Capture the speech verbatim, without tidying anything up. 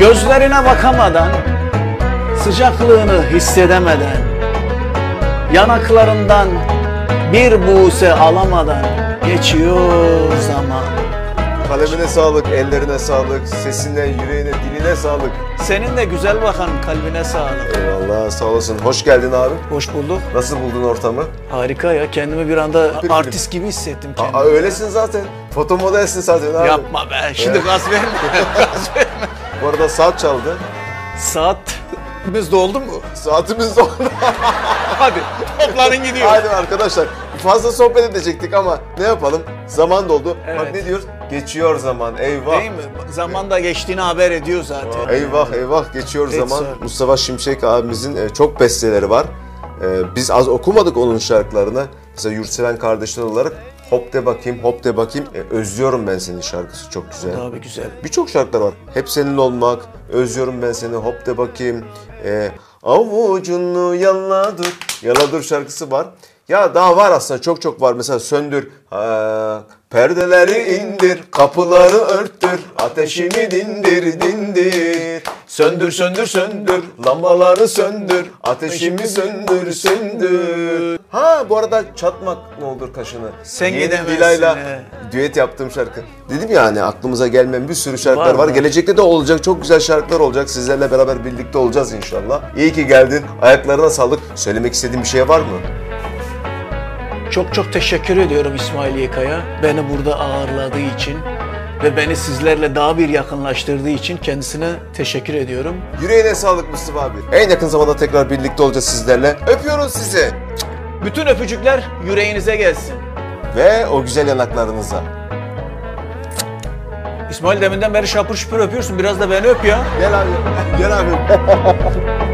Gözlerine bakamadan, sıcaklığını hissedemeden, yanaklarından bir buğse alamadan geçiyor zaman. Kalemine sağlık, ellerine sağlık, sesine, yüreğine, diline sağlık. Senin de güzel bakan kalbine sağlık. Eyvallah, sağ olasın. Hoş geldin abi. Hoş bulduk. Nasıl buldun ortamı? Harika ya, kendimi bir anda Bir artist gibi hissettim kendimi. Aa, öylesin zaten. Foto modelsin zaten abi. Yapma be, şimdi Evet. gaz verme. Gaz verme. Bu arada saat çaldı. Saatimiz doldu mu? Saatimiz doldu. Hadi toplanın gidiyor. Hadi arkadaşlar. Fazla sohbet edecektik ama ne yapalım? Zaman doldu. Evet. Bak ne diyoruz? Geçiyor zaman. Eyvah. Değil mi? Zaman da geçtiğini haber ediyor zaten. Eyvah eyvah geçiyor Evet, zaman. sir. Mustafa Şimşek abimizin e, çok besteleri var. E, biz az okumadık onun şarkılarını. Mesela Yurtseven kardeşler olarak Hop de bakayım, hop de bakayım. E, özlüyorum ben seni şarkısı çok güzel. Abi güzel. Birçok şarkılar var. Hep senin olmak, özlüyorum ben seni, hop de bakayım. E, avucunu yala dur. Yala dur şarkısı var. Ya daha var aslında, çok çok var. Mesela söndür, ha, perdeleri indir, kapıları örttür, ateşimi dindir dindir. Söndür söndür söndür, lambaları söndür, ateşimi söndür söndür. Ha bu arada çatmak ne olur kaşını. Sen Yeni gidemezsin, Dilay'la he. düet yaptığım şarkı. Dedim ya hani aklımıza gelmeyen bir sürü şarkılar Var, var. var. Gelecekte de olacak, çok güzel şarkılar olacak. Sizlerle beraber birlikte olacağız inşallah. İyi ki geldin. Ayaklarına sağlık. Söylemek istediğin bir şey var mı? Çok çok teşekkür ediyorum İsmail Yekaya. Beni burada ağırladığı için ve beni sizlerle daha bir yakınlaştırdığı için kendisine teşekkür ediyorum. Yüreğine sağlık Mustafa abi. En yakın zamanda tekrar birlikte olacağız sizlerle. Öpüyoruz sizi. Bütün öpücükler yüreğinize gelsin. Ve o güzel yanaklarınıza. İsmail deminden beri şapır şupur öpüyorsun. Biraz da beni öp ya. Gel abi. Gel abi.